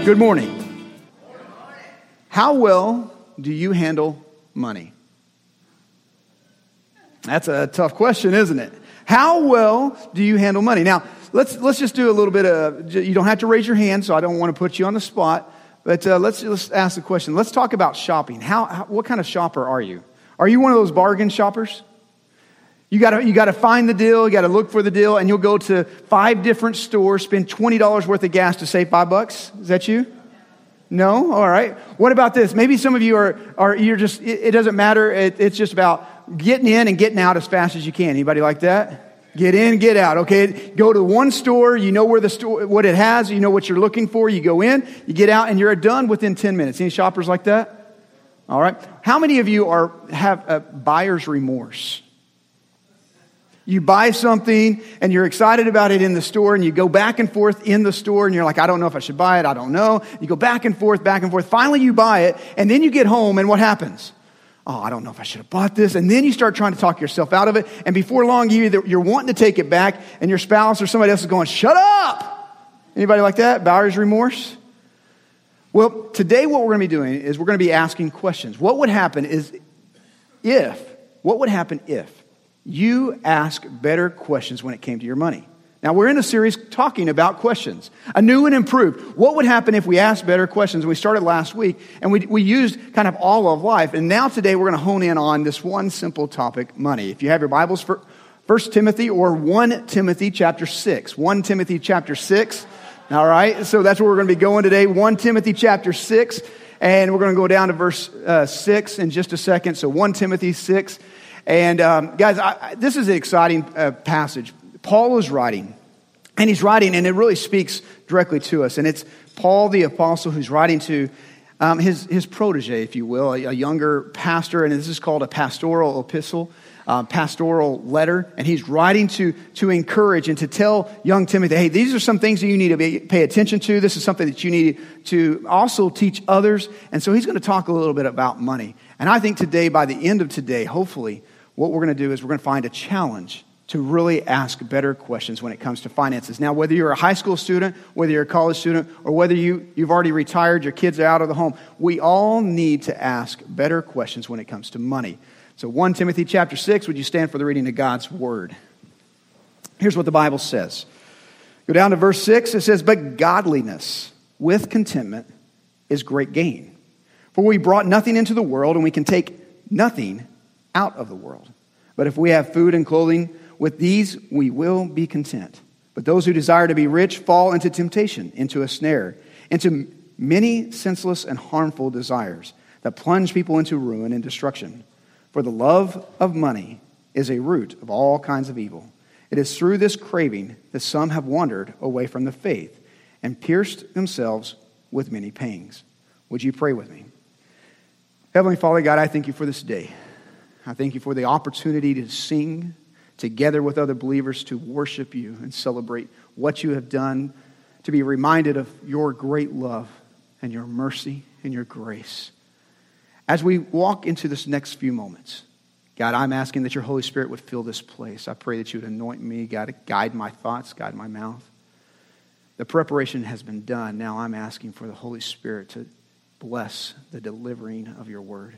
Good morning. How well do you handle money? That's a tough question, isn't it? How well do you handle money? Now, let's just do a little bit of, you don't have to raise your hand, so I don't want to put you on the spot, but let's ask the question. Let's talk about shopping. What kind of shopper are you? Are you one of those bargain shoppers? You got to find the deal, you got to look for the deal, and you'll go to 5 different stores, spend $20 worth of gas to save $5. Is that you? No? All right. What about this? Maybe some of you you're just, it doesn't matter. It's just about getting in and getting out as fast as you can. Anybody like that? Get in, get out. Okay. Go to one store. You know where the store, what it has. You know what you're looking for. You go in, you get out, and you're done within 10 minutes. Any shoppers like that? All right. How many of you have a buyer's remorse? You buy something and you're excited about it in the store and you go back and forth in the store and you're like, I don't know if I should buy it. I don't know. You go back and forth, back and forth. Finally, you buy it and then you get home and what happens? Oh, I don't know if I should have bought this. And then you start trying to talk yourself out of it. And before long, you're wanting to take it back and your spouse or somebody else is going, shut up. Anybody like that? Buyer's remorse? Well, today what we're going to be doing is we're going to be asking questions. What would happen if you ask better questions when it came to your money? Now, we're in a series talking about questions, a new and improved. What would happen if we asked better questions? We started last week, and we used kind of all of life. And now today, we're going to hone in on this one simple topic, money. If you have your Bibles, for 1 Timothy or 1 Timothy chapter 6. 1 Timothy chapter 6. All right, so that's where we're going to be going today. 1 Timothy chapter 6, and we're going to go down to verse 6 in just a second. So 1 Timothy 6. And guys, this is an exciting passage. Paul is writing, and he's writing, and it really speaks directly to us. And it's Paul the apostle who's writing to his protege, if you will, a younger pastor. And this is called a pastoral epistle, pastoral letter. And he's writing to encourage and to tell young Timothy, hey, these are some things that you need to pay attention to. This is something that you need to also teach others. And so he's going to talk a little bit about money. And I think today, by the end of today, hopefully, what we're going to do is we're going to find a challenge to really ask better questions when it comes to finances. Now, whether you're a high school student, whether you're a college student, or whether you've already retired, your kids are out of the home, we all need to ask better questions when it comes to money. So 1 Timothy chapter 6, would you stand for the reading of God's word? Here's what the Bible says. Go down to verse 6. It says, but godliness with contentment is great gain. For we brought nothing into the world, and we can take nothing out of the world. But if we have food and clothing, with these we will be content. But those who desire to be rich fall into temptation, into a snare, into many senseless and harmful desires that plunge people into ruin and destruction. For the love of money is a root of all kinds of evil. It is through this craving that some have wandered away from the faith and pierced themselves with many pangs. Would you pray with me? Heavenly Father, God, I thank you for this day. I thank you for the opportunity to sing together with other believers, to worship you and celebrate what you have done, to be reminded of your great love and your mercy and your grace. As we walk into this next few moments, God, I'm asking that your Holy Spirit would fill this place. I pray that you would anoint me, God, to guide my thoughts, guide my mouth. The preparation has been done. Now I'm asking for the Holy Spirit to bless the delivering of your word.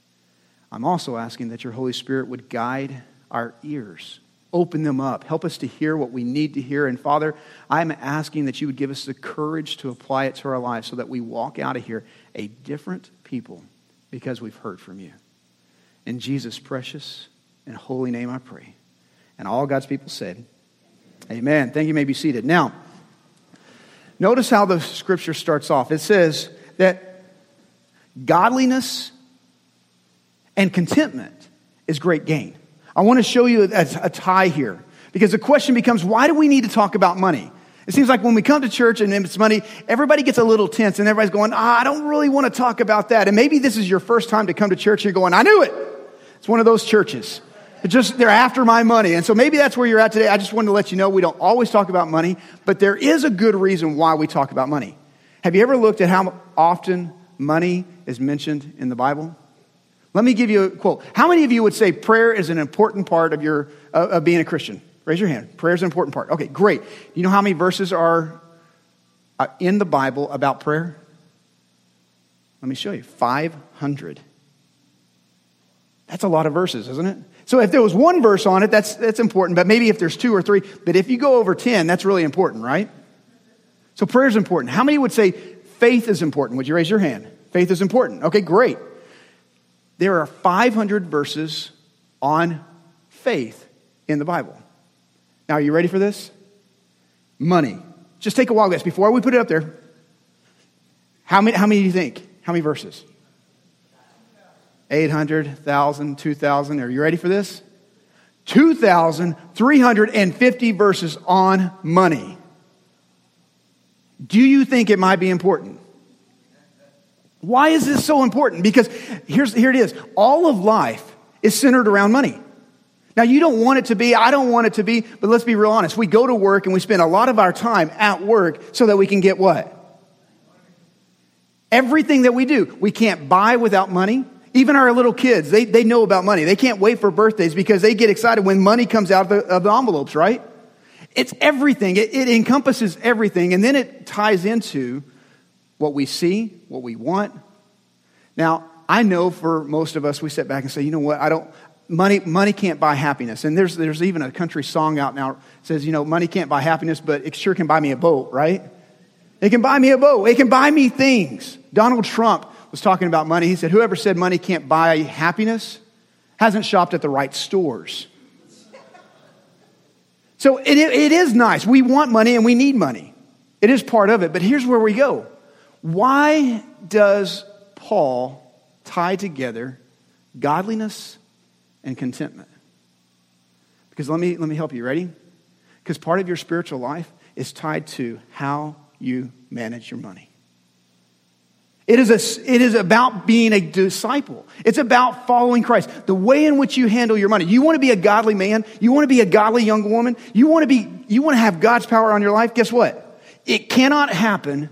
I'm also asking that your Holy Spirit would guide our ears, open them up, help us to hear what we need to hear. And Father, I'm asking that you would give us the courage to apply it to our lives so that we walk out of here a different people because we've heard from you. In Jesus' precious and holy name I pray. And all God's people said, amen. Thank you. You may be seated. Now, notice how the scripture starts off. It says that godliness and contentment is great gain. I want to show you a tie here because the question becomes, why do we need to talk about money? It seems like when we come to church and it's money, everybody gets a little tense and everybody's going, I don't really want to talk about that. And maybe this is your first time to come to church. You're going, I knew it. It's one of those churches. They're after my money. And so maybe that's where you're at today. I just wanted to let you know we don't always talk about money, but there is a good reason why we talk about money. Have you ever looked at how often money is mentioned in the Bible? Let me give you a quote. How many of you would say prayer is an important part of being a Christian? Raise your hand. Prayer is an important part. Okay, great. You know how many verses are in the Bible about prayer? Let me show you. 500. That's a lot of verses, isn't it? So if there was one verse on it, that's important. But maybe if there's 2 or 3. But if you go over 10, that's really important, right? So prayer is important. How many would say faith is important? Would you raise your hand? Faith is important. Okay, great. There are 500 verses on faith in the Bible. Now, are you ready for this? Money. Just take a wild guess. Before we put it up there, how many do you think? How many verses? 800, 1,000, 2,000. Are you ready for this? 2,350 verses on money. Do you think it might be important? Why is this so important? Because here it is. All of life is centered around money. Now, you don't want it to be, I don't want it to be, but let's be real honest. We go to work and we spend a lot of our time at work so that we can get what? Everything that we do. We can't buy without money. Even our little kids, they know about money. They can't wait for birthdays because they get excited when money comes out of the envelopes, right? It's everything. It encompasses everything. And then it ties into what we see, what we want. Now, I know for most of us, we sit back and say, you know what, money can't buy happiness. And there's even a country song out now that says, you know, money can't buy happiness, but it sure can buy me a boat, right? It can buy me a boat. It can buy me things. Donald Trump was talking about money. He said, whoever said money can't buy happiness hasn't shopped at the right stores. So it is nice. We want money and we need money. It is part of it. But here's where we go. Why does Paul tie together godliness and contentment? Because let me help you. Ready? Because part of your spiritual life is tied to how you manage your money. It is about being a disciple. It's about following Christ. The way in which you handle your money. You want to be a godly man? You want to be a godly young woman? You want to have God's power on your life? Guess what? It cannot happen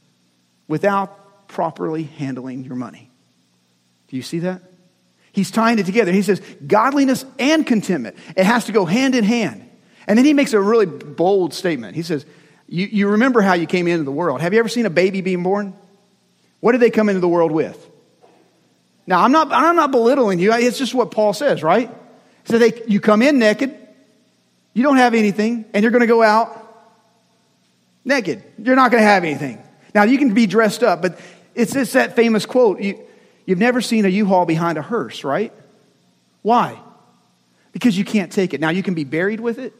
without properly handling your money. Do you see that? He's tying it together. He says godliness and contentment. It has to go hand in hand. And then he makes a really bold statement. He says, you remember how you came into the world. Have you ever seen a baby being born? What did they come into the world with? Now, I'm not belittling you. It's just what Paul says, right? So you come in naked, you don't have anything, and you're going to go out naked. You're not going to have anything. Now, you can be dressed up, but it's that famous quote. You've never seen a U-Haul behind a hearse, right? Why? Because you can't take it. Now, you can be buried with it,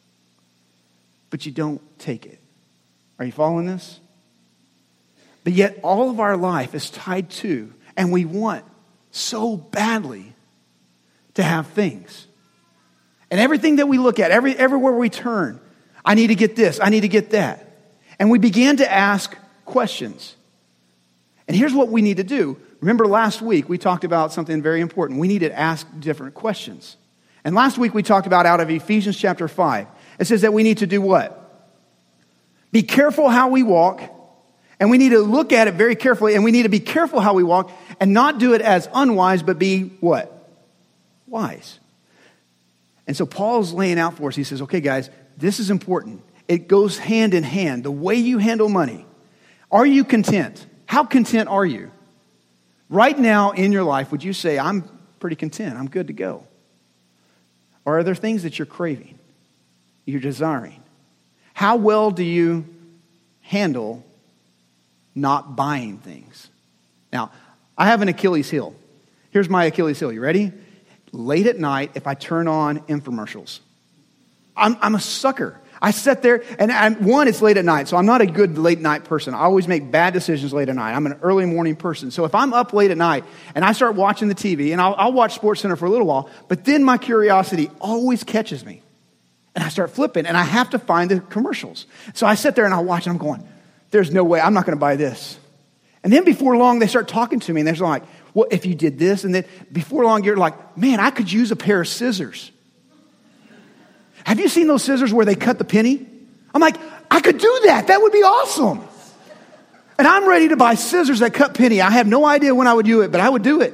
but you don't take it. Are you following this? But yet all of our life is tied to, and we want so badly to have things. And everything that we look at, everywhere we turn, I need to get this, I need to get that. And we began to ask questions. And here's what we need to do. Remember last week we talked about something very important. We need to ask different questions. And last week we talked about out of Ephesians chapter 5. It says that we need to do what? Be careful how we walk. And we need to look at it very carefully, and we need to be careful how we walk and not do it as unwise, but be what? Wise. And so Paul's laying out for us. He says, okay, guys, this is important. It goes hand in hand. The way you handle money. Are you content? How content are you? Right now in your life, would you say, I'm pretty content. I'm good to go? Or are there things that you're craving? You're desiring? How well do you handle not buying things? Now, I have an Achilles heel. Here's my Achilles heel. You ready? Late at night, if I turn on infomercials, I'm a sucker. I sit there, and one, it's late at night, so I'm not a good late night person. I always make bad decisions late at night. I'm an early morning person. So if I'm up late at night, and I start watching the TV, and I'll watch SportsCenter for a little while, but then my curiosity always catches me. And I start flipping, and I have to find the commercials. So I sit there, and I'll watch, and I'm going, there's no way, I'm not going to buy this. And then before long, they start talking to me, and they're like, well, if you did this, and then before long, you're like, man, I could use a pair of scissors. Have you seen those scissors where they cut the penny? I'm like, I could do that. That would be awesome. And I'm ready to buy scissors that cut penny. I have no idea when I would do it, but I would do it.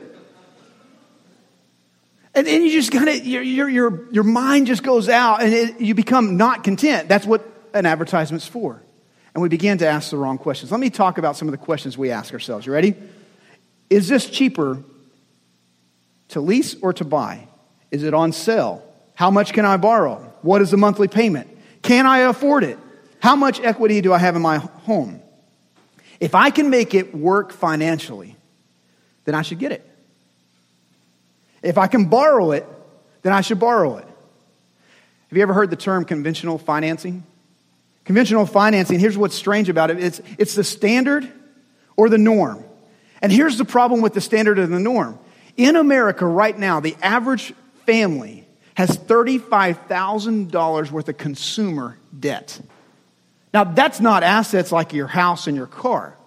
And then you just kind of, your mind just goes out, and you become not content. That's what an advertisement's for. and we begin to ask the wrong questions. Let me talk about some of the questions we ask ourselves. You ready? Is this cheaper to lease or to buy? Is it on sale? How much can I borrow? What is the monthly payment? Can I afford it? How much equity do I have in my home? If I can make it work financially, then I should get it. If I can borrow it, then I should borrow it. Have you ever heard the term conventional financing? Conventional financing, here's what's strange about it. It's the standard or the norm. And here's the problem with the standard and the norm. In America right now, the average family has $35,000 worth of consumer debt. Now, that's not assets like your house and your car.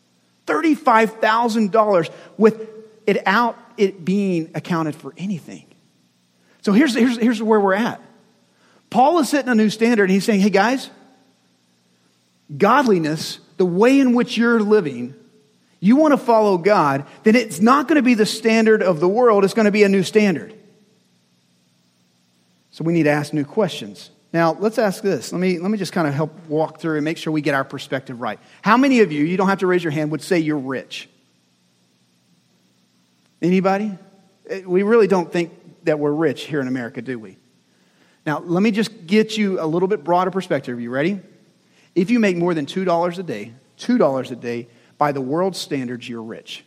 $35,000 without it being accounted for anything. So here's where we're at. Paul is setting a new standard, and he's saying, hey guys, godliness, the way in which you're living, you want to follow God, then it's not going to be the standard of the world, it's going to be a new standard. So we need to ask new questions. Now, let's ask this. Let me just kind of help walk through and make sure we get our perspective right. How many of you don't have to raise your hand, would say you're rich? Anybody? We really don't think that we're rich here in America, do we? Now, let me just get you a little bit broader perspective. Are you ready? If you make more than $2 a day, by the world's standards, you're rich.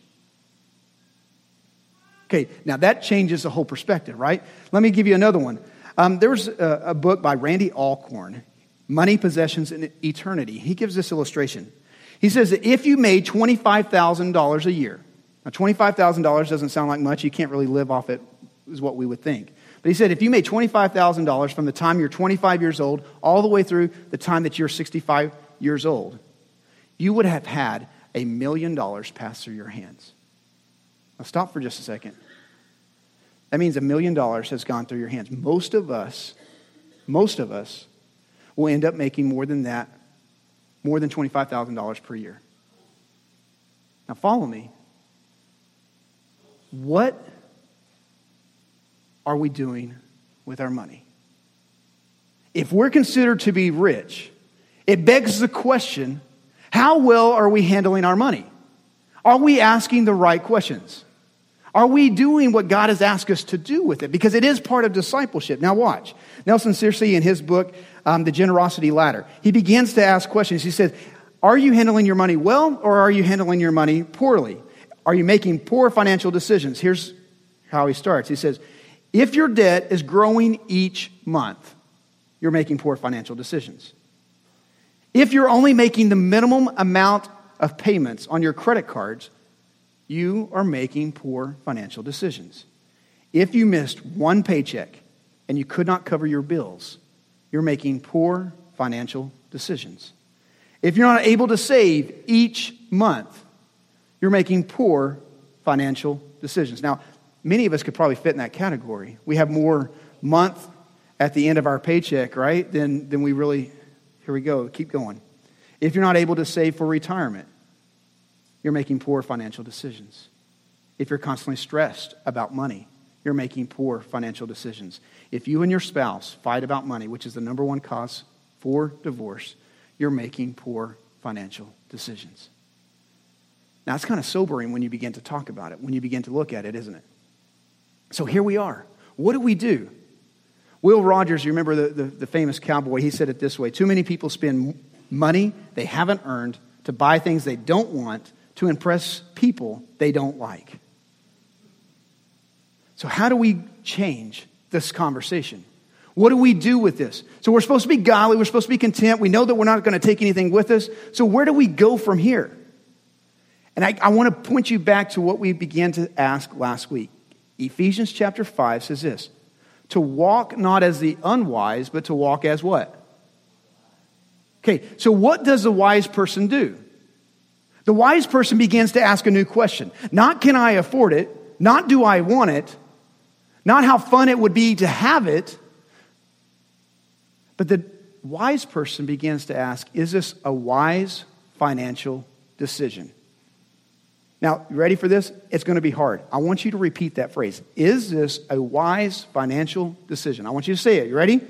Okay, now that changes the whole perspective, right? Let me give you another one. There's a book by Randy Alcorn, Money, Possessions, and Eternity. He gives this illustration. He says that if you made $25,000 a year, now $25,000 doesn't sound like much. You can't really live off it, is what we would think. But he said if you made $25,000 from the time you're 25 years old all the way through the time that you're 65 years old, you would have had $1 million pass through your hands. Now stop for just a second. That means $1 million has gone through your hands. Most of us will end up making more than that, more than $25,000 per year. Now follow me. What are we doing with our money? If we're considered to be rich, it begs the question, how well are we handling our money? Are we asking the right questions? Are we doing what God has asked us to do with it? Because it is part of discipleship. Now watch. Nelson Searcy, in his book, The Generosity Ladder, he begins to ask questions. He says, are you handling your money well, or are you handling your money poorly? Are you making poor financial decisions? Here's how he starts. He says, if your debt is growing each month, you're making poor financial decisions. If you're only making the minimum amount of payments on your credit cards, you are making poor financial decisions. If you missed one paycheck and you could not cover your bills, you're making poor financial decisions. If you're not able to save each month, you're making poor financial decisions. Now, many of us could probably fit in that category. We have more month at the end of our paycheck, right, than we really, here we go, keep going. If you're not able to save for retirement, you're making poor financial decisions. If you're constantly stressed about money, you're making poor financial decisions. If you and your spouse fight about money, which is the number one cause for divorce, you're making poor financial decisions. Now, it's kind of sobering when you begin to talk about it, when you begin to look at it, isn't it? So here we are. What do we do? Will Rogers, you remember the famous cowboy, he said it this way: too many people spend money they haven't earned to buy things they don't want to impress people they don't like. So how do we change this conversation? What do we do with this? So we're supposed to be godly, we're supposed to be content, we know that we're not going to take anything with us. So where do we go from here? And I want to point you back to what we began to ask last week. Ephesians chapter 5 says this: to walk not as the unwise, but to walk as what? Okay, so what does the wise person do? The wise person begins to ask a new question. Not can I afford it, not do I want it, not how fun it would be to have it, but the wise person begins to ask, is this a wise financial decision? Now, you ready for this? It's going to be hard. I want you to repeat that phrase. Is this a wise financial decision? I want you to say it. You ready?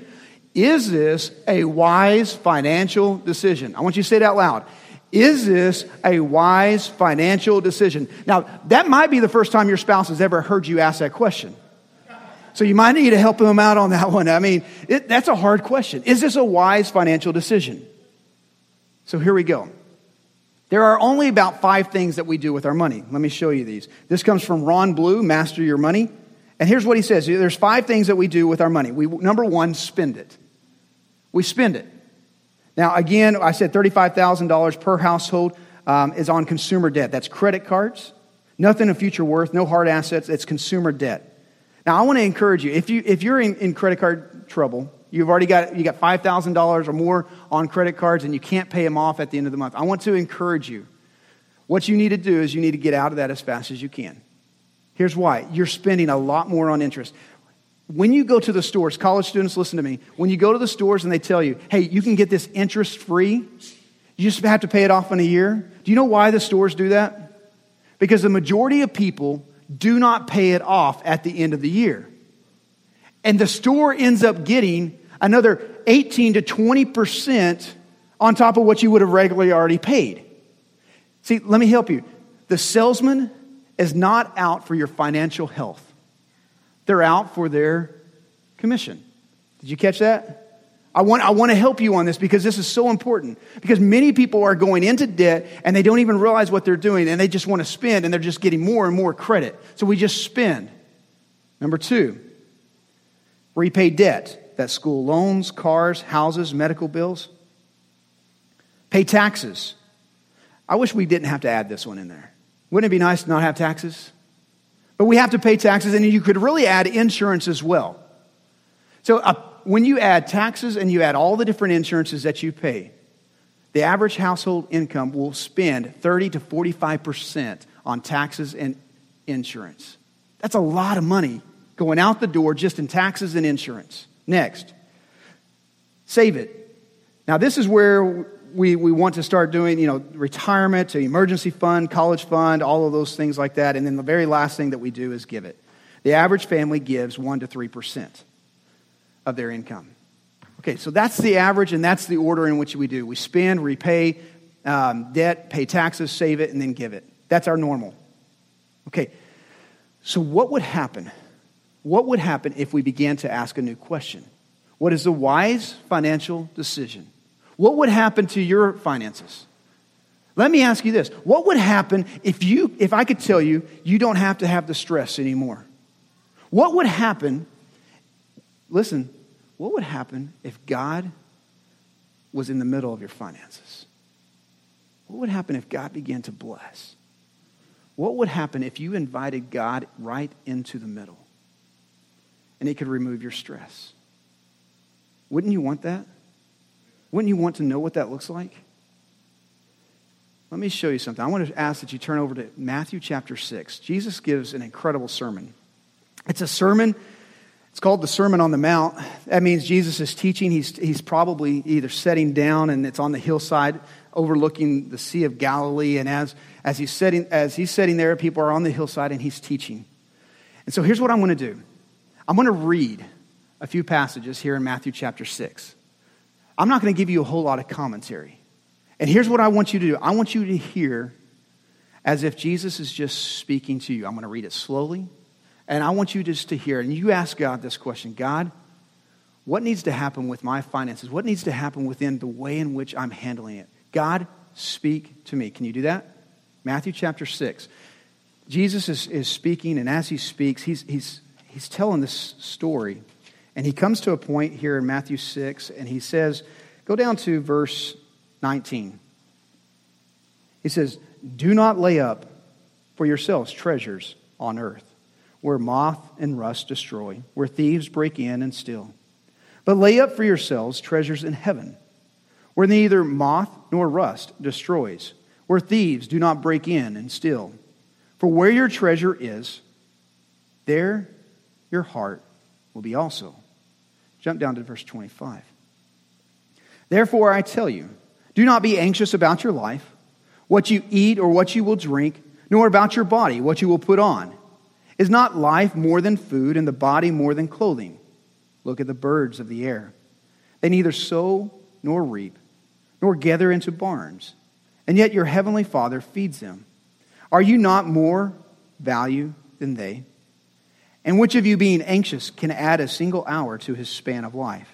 Is this a wise financial decision? I want you to say it out loud. Is this a wise financial decision? Now, that might be the first time your spouse has ever heard you ask that question. So you might need to help them out on that one. I mean, that's a hard question. Is this a wise financial decision? So here we go. There are only about 5 things that we do with our money. Let me show you these. This comes from Ron Blue, Master Your Money. And here's what he says. There's 5 things that we do with our money. Number 1, spend it. We spend it. Now, again, I said $35,000 per household is on consumer debt. That's credit cards, nothing of future worth, no hard assets. It's consumer debt. Now, I want to encourage you, if you're in credit card trouble, you got $5,000 or more on credit cards and you can't pay them off at the end of the month, I want to encourage you. What you need to do is you need to get out of that as fast as you can. Here's why. You're spending a lot more on interest. When you go to the stores, college students, listen to me. When you go to the stores and they tell you, hey, you can get this interest-free, you just have to pay it off in a year. Do you know why the stores do that? Because the majority of people do not pay it off at the end of the year. And the store ends up getting another 18 to 20% on top of what you would have regularly already paid. See, let me help you. The salesman is not out for your financial health. They're out for their commission. Did you catch that? I want to help you on this because this is so important. Because many people are going into debt and they don't even realize what they're doing and they just want to spend and they're just getting more and more credit. So we just spend. Number 2, repay debt. That's school loans, cars, houses, medical bills. Pay taxes. I wish we didn't have to add this one in there. Wouldn't it be nice to not have taxes? But we have to pay taxes, and you could really add insurance as well. So when you add taxes and you add all the different insurances that you pay, the average household income will spend 30 to 45% on taxes and insurance. That's a lot of money going out the door just in taxes and insurance. Next, save it. Now, this is where we want to start doing, retirement, emergency fund, college fund, all of those things like that. And then the very last thing that we do is give it. The average family gives 1 to 3% of their income. Okay, so that's the average, and that's the order in which we do. We spend, repay debt, pay taxes, save it, and then give it. That's our normal. Okay, so what would happen? What would happen if we began to ask a new question? What is a wise financial decision? What would happen to your finances? Let me ask you this. What would happen if I could tell you, you don't have to have the stress anymore? What would happen, listen, what would happen if God was in the middle of your finances? What would happen if God began to bless? What would happen if you invited God right into the middle and He could remove your stress? Wouldn't you want that? Wouldn't you want to know what that looks like? Let me show you something. I want to ask that you turn over to Matthew chapter 6. Jesus gives an incredible sermon. It's a sermon. It's called the Sermon on the Mount. That means Jesus is teaching. He's probably either sitting down and it's on the hillside overlooking the Sea of Galilee. And as he's sitting there, people are on the hillside and he's teaching. And so here's what I'm going to do. I'm going to read a few passages here in Matthew chapter 6. I'm not going to give you a whole lot of commentary. And here's what I want you to do. I want you to hear as if Jesus is just speaking to you. I'm going to read it slowly. And I want you just to hear. And you ask God this question. God, what needs to happen with my finances? What needs to happen within the way in which I'm handling it? God, speak to me. Can you do that? Matthew chapter 6. Jesus is speaking. And as he speaks, he's telling this story. And he comes to a point here in Matthew 6, and he says, go down to verse 19. He says, do not lay up for yourselves treasures on earth, where moth and rust destroy, where thieves break in and steal. But lay up for yourselves treasures in heaven, where neither moth nor rust destroys, where thieves do not break in and steal. For where your treasure is, there your heart will be also. Jump down to verse 25. Therefore I tell you, do not be anxious about your life, what you eat or what you will drink, nor about your body, what you will put on. Is not life more than food, and the body more than clothing? Look at the birds of the air. They neither sow nor reap, nor gather into barns, and yet your heavenly Father feeds them. Are you not more value than they? And which of you, being anxious, can add a single hour to his span of life?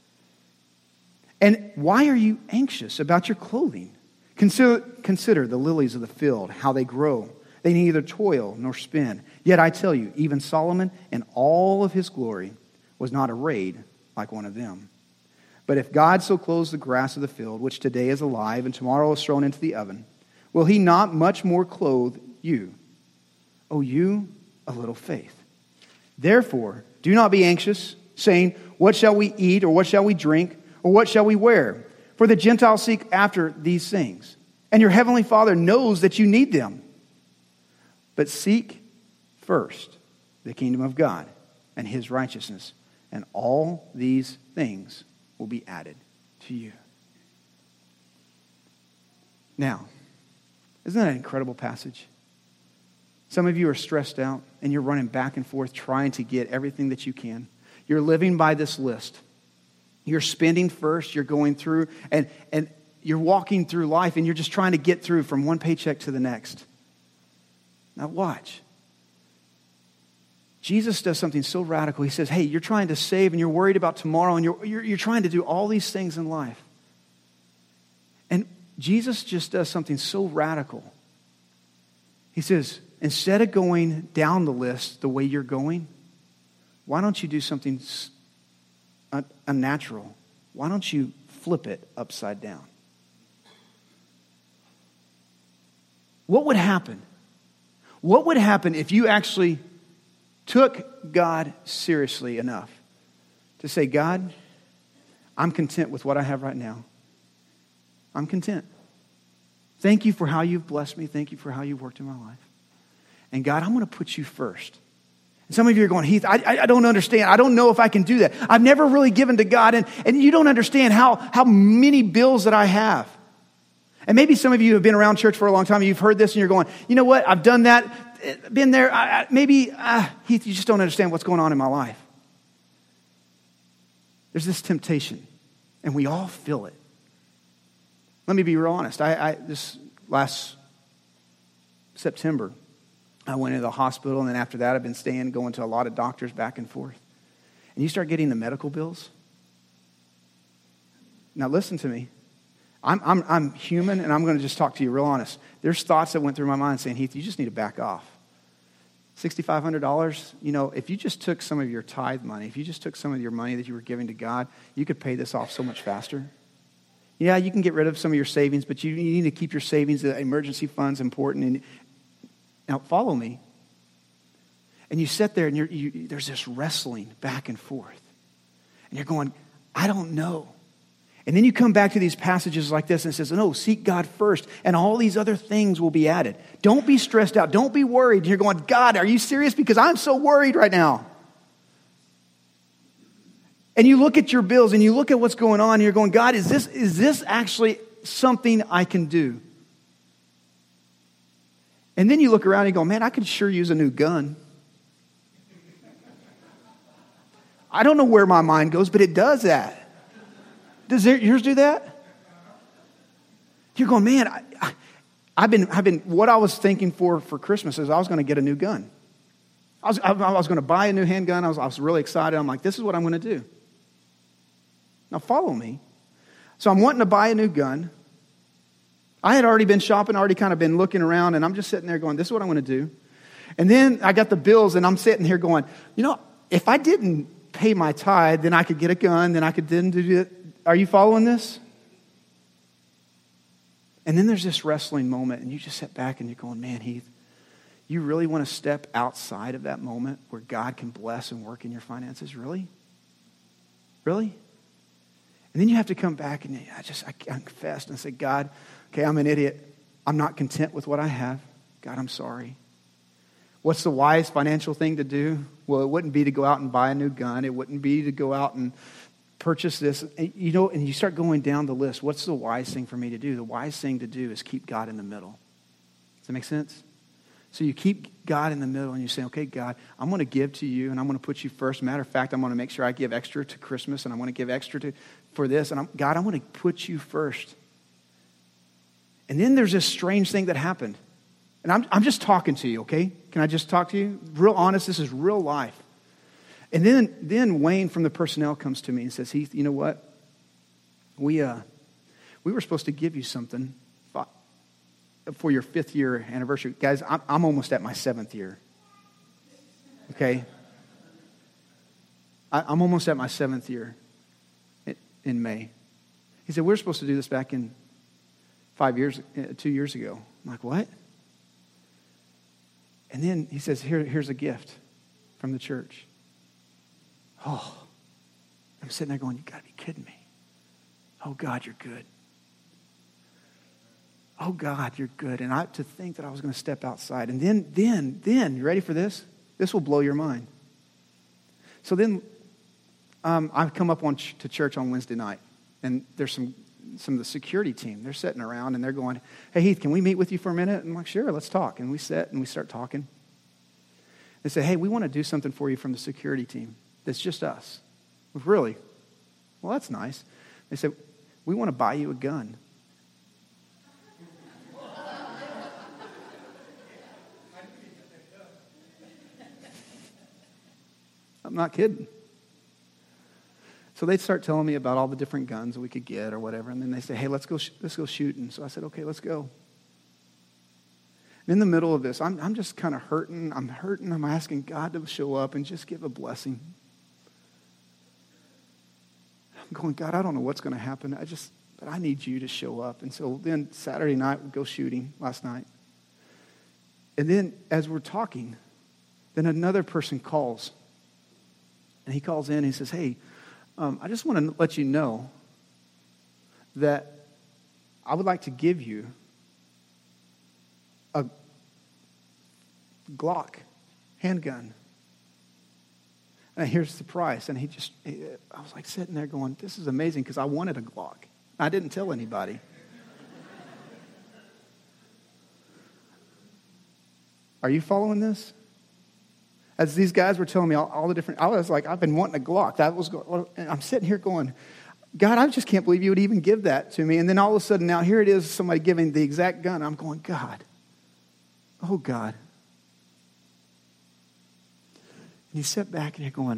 And why are you anxious about your clothing? Consider the lilies of the field, how they grow. They neither toil nor spin. Yet I tell you, even Solomon in all of his glory was not arrayed like one of them. But if God so clothes the grass of the field, which today is alive and tomorrow is thrown into the oven, will he not much more clothe you, O you of little faith? Therefore, do not be anxious, saying, what shall we eat, or what shall we drink, or what shall we wear? For the Gentiles seek after these things, and your heavenly Father knows that you need them. But seek first the kingdom of God and his righteousness, and all these things will be added to you. Now, isn't that an incredible passage? Some of you are stressed out and you're running back and forth trying to get everything that you can. You're living by this list. You're spending first, you're going through, and you're walking through life and you're just trying to get through from one paycheck to the next. Now watch. Jesus does something so radical. He says, hey, you're trying to save and you're worried about tomorrow and you're trying to do all these things in life. And Jesus just does something so radical. He says, instead of going down the list the way you're going, why don't you do something unnatural? Why don't you flip it upside down? What would happen? What would happen if you actually took God seriously enough to say, God, I'm content with what I have right now. I'm content. Thank you for how you've blessed me. Thank you for how you've worked in my life. And God, I'm going to put you first. And some of you are going, Heath, I don't understand. I don't know if I can do that. I've never really given to God. And you don't understand how many bills that I have. And maybe some of you have been around church for a long time and you've heard this and you're going, you know what? I've done that. Been there. Heath, you just don't understand what's going on in my life. There's this temptation and we all feel it. Let me be real honest. This last September, I went into the hospital, and then after that, I've been going to a lot of doctors back and forth. And you start getting the medical bills. Now listen to me. I'm human, and I'm going to just talk to you real honest. There's thoughts that went through my mind saying, Heath, you just need to back off. $6,500, if you just took some of your tithe money, if you just took some of your money that you were giving to God, you could pay this off so much faster. Yeah, you can get rid of some of your savings, but you need to keep your savings. The emergency fund's important. And now, follow me. And you sit there and there's this wrestling back and forth. And you're going, I don't know. And then you come back to these passages like this and it says, no, seek God first, and all these other things will be added. Don't be stressed out. Don't be worried. And you're going, God, are you serious? Because I'm so worried right now. And you look at your bills and you look at what's going on and you're going, God, is this actually something I can do? And then you look around and you go, man, I could sure use a new gun. I don't know where my mind goes, but it does that. Does yours do that? You're going, man, I've been. What I was thinking for Christmas is I was going to get a new gun. I was going to buy a new handgun. I was really excited. I'm like, this is what I'm going to do. Now follow me. So I'm wanting to buy a new gun. I had already been shopping, already kind of been looking around, and I'm just sitting there going, this is what I'm going to do. And then I got the bills, and I'm sitting here going, if I didn't pay my tithe, then I could get a gun, then I could then do it. Are you following this? And then there's this wrestling moment, and you just sit back and you're going, man, Heath, you really want to step outside of that moment where God can bless and work in your finances? Really? Really? And then you have to come back and I confessed and I said, God, okay, I'm an idiot. I'm not content with what I have. God, I'm sorry. What's the wise financial thing to do? Well, it wouldn't be to go out and buy a new gun. It wouldn't be to go out and purchase this. And you start going down the list. What's the wise thing for me to do? The wise thing to do is keep God in the middle. Does that make sense? So you keep God in the middle and you say, okay, God, I'm going to give to you and I'm going to put you first. Matter of fact, I'm going to make sure I give extra to Christmas and I want to give extra for this. And God, I want to put you first. And then there's this strange thing that happened. And I'm just talking to you, okay? Can I just talk to you? Real honest, this is real life. And then Wayne from the personnel comes to me and says, Heath, you know what? We were supposed to give you something for your 5th year anniversary. Guys, I'm almost at my 7th year. Okay? I'm almost at my 7th year in May. He said, we're supposed to do this back in 2 years ago. I'm like, what? And then he says, here's a gift from the church. Oh, I'm sitting there going, you got to be kidding me. Oh, God, you're good. Oh, God, you're good. And to think that I was going to step outside. And then, you ready for this? This will blow your mind. So then I come up to church on Wednesday night. And there's some of the security team. They're sitting around and they're going, hey, Heath, can we meet with you for a minute? And I'm like, sure, let's talk. And we sit and we start talking. They say, hey, we want to do something for you from the security team. That's just us. Really? Well, that's nice. They said, we want to buy you a gun. I'm not kidding. So they start telling me about all the different guns that we could get or whatever. And then they say, hey, let's go shooting. So I said, okay, let's go. And in the middle of this, I'm just kind of hurting. I'm asking God to show up and just give a blessing. I'm going, God, I don't know what's going to happen. But I need you to show up. And so then Saturday night, we go shooting last night. And then as we're talking, then another person calls. And he calls in and he says, hey, I just want to let you know that I would like to give you a Glock handgun. And here's the price. And I was like sitting there going, this is amazing because I wanted a Glock. I didn't tell anybody. Are you following this? As these guys were telling me all the different, I was like, I've been wanting a Glock. And I'm sitting here going, God, I just can't believe you would even give that to me. And then all of a sudden now here it is, somebody giving the exact gun. I'm going, God. Oh, God. And you sit back and you're going,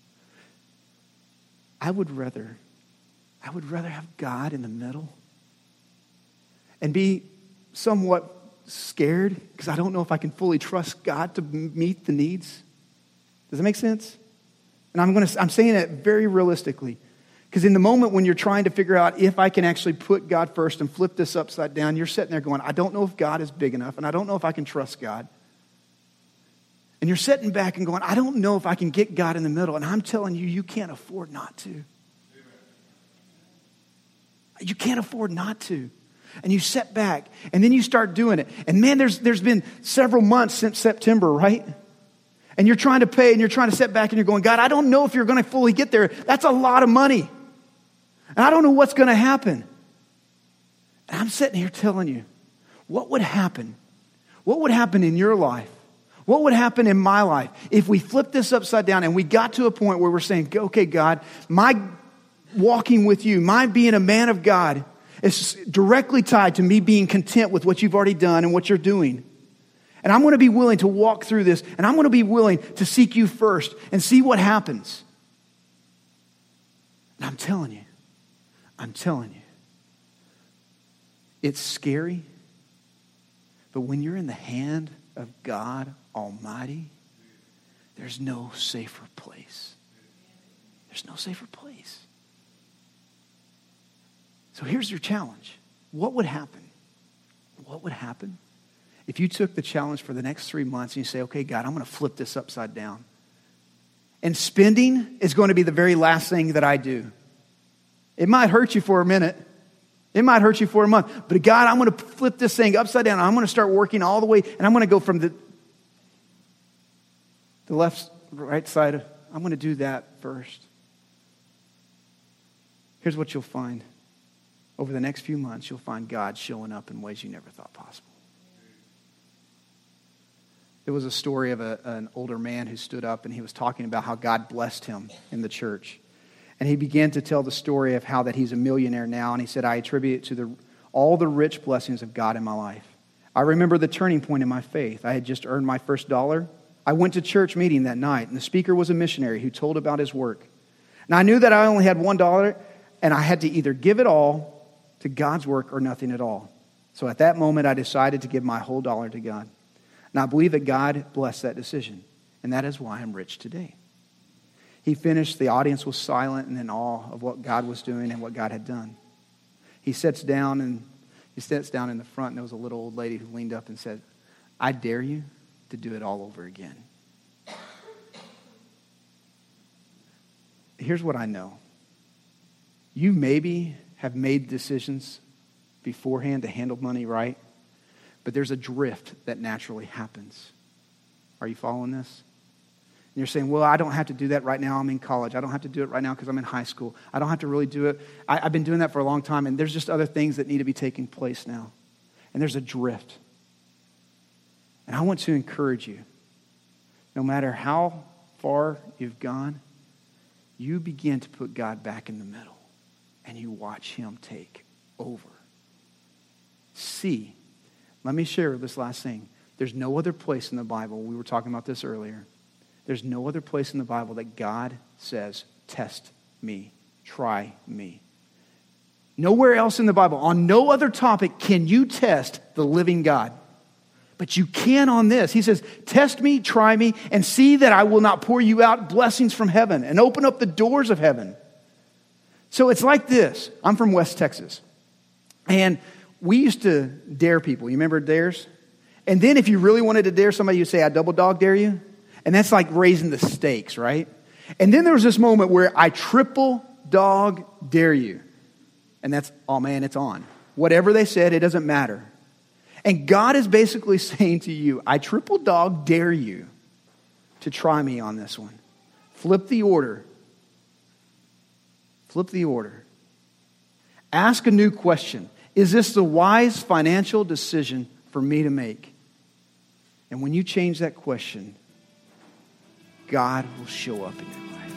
I would rather have God in the middle and be somewhat scared because I don't know if I can fully trust God to meet the needs. Does that make sense? And I'm saying it very realistically. Because in the moment when you're trying to figure out if I can actually put God first and flip this upside down, you're sitting there going, I don't know if God is big enough, and I don't know if I can trust God. And you're sitting back and going, I don't know if I can get God in the middle. And I'm telling you, you can't afford not to. You can't afford not to. And you sit back, and then you start doing it. And man, there's been several months since September, right? And you're trying to pay, and you're trying to sit back, and you're going, God, I don't know if you're going to fully get there. That's a lot of money. And I don't know what's going to happen. And I'm sitting here telling you, what would happen? What would happen in your life? What would happen in my life if we flipped this upside down and we got to a point where we're saying, okay, God, my walking with you, my being a man of God is directly tied to me being content with what you've already done and what you're doing. And I'm going to be willing to walk through this, and I'm going to be willing to seek you first and see what happens. And I'm telling you, it's scary, but when you're in the hand of God Almighty, there's no safer place. There's no safer place. So here's your challenge. What would happen? What would happen if you took the challenge for the next 3 months and you say, okay, God, I'm going to flip this upside down. And spending is going to be the very last thing that I do. It might hurt you for a minute. It might hurt you for a month. But God, I'm going to flip this thing upside down. I'm going to start working all the way. And I'm going to go from the left, right side. I'm going to do that first. Here's what you'll find. Over the next few months, you'll find God showing up in ways you never thought possible. It was a story of an older man who stood up and he was talking about how God blessed him in the church. And he began to tell the story of how that he's a millionaire now. And he said, I attribute it to all the rich blessings of God in my life. I remember the turning point in my faith. I had just earned my first dollar. I went to church meeting that night, and the speaker was a missionary who told about his work. And I knew that I only had $1, and I had to either give it all to God's work or nothing at all. So at that moment, I decided to give my whole dollar to God. And I believe that God blessed that decision, and that is why I'm rich today. He finished, the audience was silent and in awe of what God was doing and what God had done. He sits down in the front, and there was a little old lady who leaned up and said, I dare you to do it all over again. Here's what I know. You maybe have made decisions beforehand to handle money right, but there's a drift that naturally happens. Are you following this? And you're saying, well, I don't have to do that right now. I'm in college. I don't have to do it right now because I'm in high school. I don't have to really do it. I've been doing that for a long time, and there's just other things that need to be taking place now. And there's a drift. And I want to encourage you, no matter how far you've gone, you begin to put God back in the middle, and you watch him take over. See, let me share this last thing. There's no other place in the Bible, we were talking about this earlier, there's no other place in the Bible that God says, test me, try me. Nowhere else in the Bible, on no other topic can you test the living God. But you can on this. He says, test me, try me, and see that I will not pour you out blessings from heaven and open up the doors of heaven. So it's like this. I'm from West Texas. And we used to dare people. You remember dares? And then if you really wanted to dare somebody, you'd say, I double dog dare you. And that's like raising the stakes, right? And then there was this moment where I triple dog dare you. And that's, oh man, it's on. Whatever they said, it doesn't matter. And God is basically saying to you, I triple dog dare you to try me on this one. Flip the order. Flip the order. Ask a new question. Is this the wise financial decision for me to make? And when you change that question, God will show up in your life.